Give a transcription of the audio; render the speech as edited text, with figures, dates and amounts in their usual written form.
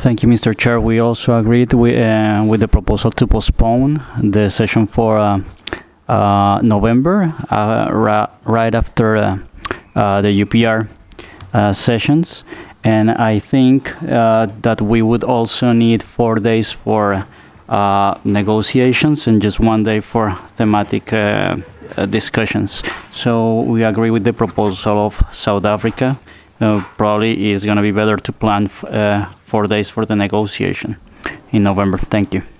Thank you, Mr. Chair. We also agreed with the proposal to postpone the session for November, right after the UPR sessions. And I think that we would also need 4 days for negotiations and just 1 day for thematic discussions. So we agree with the proposal of South Africa. Probably is going to be better to plan 4 days for the negotiation in November. Thank you.